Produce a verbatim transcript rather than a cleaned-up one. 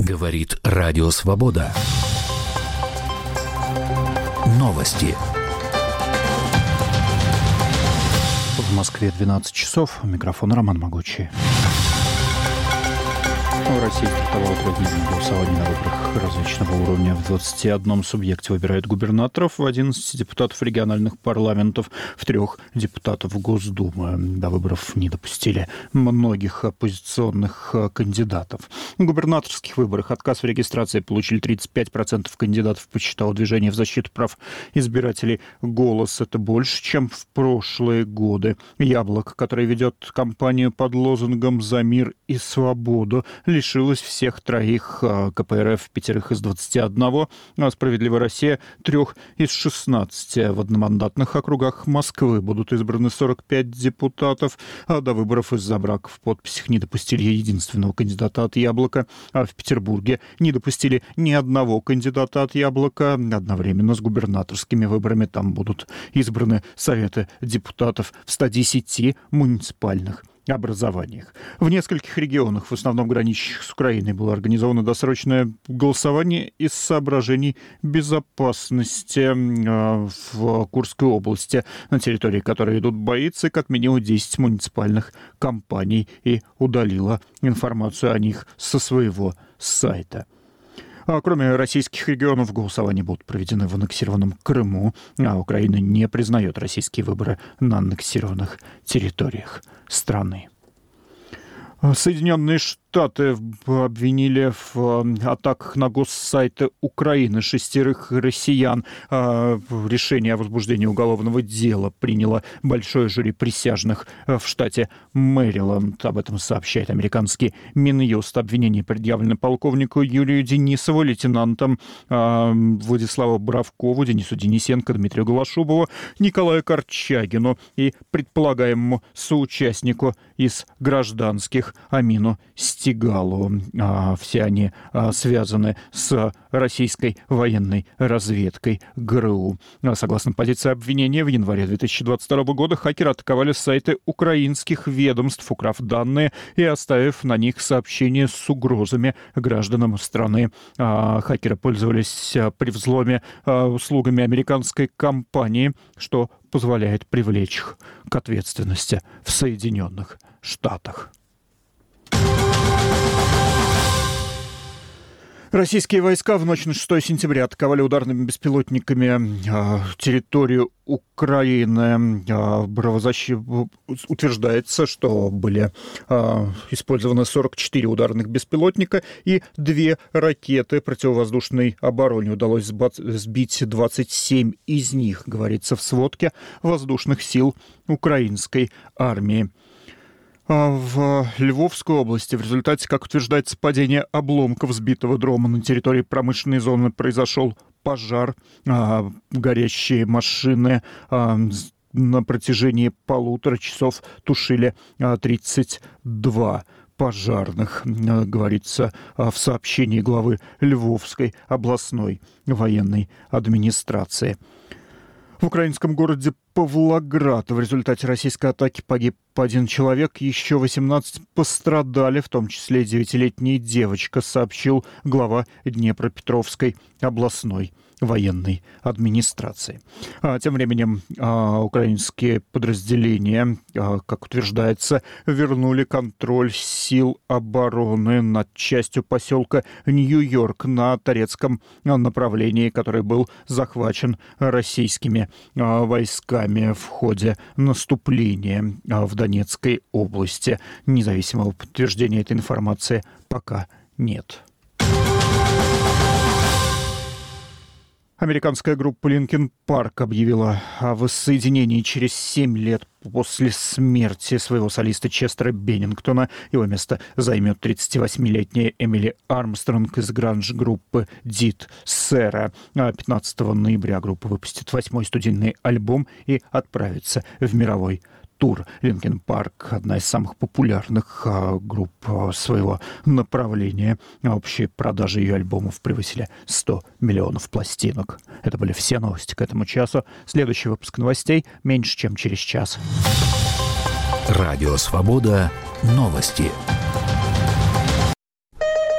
Говорит Радио Свобода. Новости. В Москве двенадцать часов. Микрофон Роман Могучий. В России стартовало трехдневное голосование на выборах различного уровня. В двадцати одном субъекте выбирают губернаторов, в одиннадцати депутатов региональных парламентов, в трех депутатов Госдумы. До выборов не допустили многих оппозиционных кандидатов. В губернаторских выборах отказ в регистрации получили тридцать пять процентов кандидатов, посчитало Движение в защиту прав избирателей «Голос». Это больше, чем в прошлые годы. «Яблоко», которое ведет кампанию под лозунгом «За мир и свободу», лишилась всех троих: КПРФ пятерых из двадцати одного, а «Справедливая Россия» трех из шестнадцати. В одномандатных округах Москвы будут избраны сорок пять депутатов, а до выборов из-за брака в подписях не допустили единственного кандидата от «Яблока», а в Петербурге не допустили ни одного кандидата от «Яблока». Одновременно с губернаторскими выборами там будут избраны советы депутатов в ста десяти муниципальных образованиях. В нескольких регионах, в основном граничащих с Украиной, было организовано досрочное голосование из соображений безопасности. В Курской области, на территории которой идут бои, ЦИК отменила десять муниципальных компаний и удалила информацию о них со своего сайта. А кроме российских регионов, голосования будут проведены в аннексированном Крыму, а Украина не признает российские выборы на аннексированных территориях страны. Соединенные Штаты обвинили в атаках на госсайты Украины шестерых россиян. Решение о возбуждении уголовного дела приняло большое жюри присяжных в штате Мэриленд. Об этом сообщает американский Минюст. Обвинение предъявлено полковнику Юрию Денисову, лейтенантам Владиславу Боровкову, Денису Денисенко, Дмитрию Голошубову, Николаю Корчагину и предполагаемому соучастнику из гражданских Амину Стигалу. Все они связаны с российской военной разведкой ГРУ. Согласно позиции обвинения, в январе две тысячи двадцать второго года хакеры атаковали сайты украинских ведомств, украв данные и оставив на них сообщения с угрозами гражданам страны. Хакеры пользовались при взломе услугами американской компании, что позволяет привлечь их к ответственности в Соединенных Штатах. Российские войска в ночь на шестое сентября атаковали ударными беспилотниками э, территорию Украины. Э, правозащи... Утверждается, что были э, использованы сорок четыре ударных беспилотника и две ракеты противовоздушной обороны. Удалось сбить двадцать семь из них, говорится в сводке воздушных сил украинской армии. В Львовской области в результате, как утверждается, падения обломков сбитого дрома на территории промышленной зоны произошел пожар. Горящие машины на протяжении полутора часов тушили тридцать два пожарных, говорится в сообщении главы Львовской областной военной администрации. В украинском городе Павлоград в результате российской атаки погиб один человек, еще восемнадцать пострадали, в том числе девятилетняя девочка, сообщил глава Днепропетровской областной военной администрации. А тем временем а, украинские подразделения, а, как утверждается, вернули контроль сил обороны над частью поселка Нью-Йорк на Торецком направлении, который был захвачен российскими а, войсками в ходе наступления а, в Донецкой области. Независимого подтверждения этой информации пока нет. Американская группа Linkin Park объявила о воссоединении через семь лет после смерти своего солиста Честера Беннингтона. Его место займет тридцативосьмилетняя Эмили Армстронг из гранж-группы Дид Сэра. пятнадцатого ноября группа выпустит восьмой студийный альбом и отправится в мировой тур. Linkin Park — одна из самых популярных а, групп а, своего направления. Общие продажи ее альбомов превысили сто миллионов пластинок. Это были все новости к этому часу. Следующий выпуск новостей меньше, чем через час. Радио Свобода. Новости.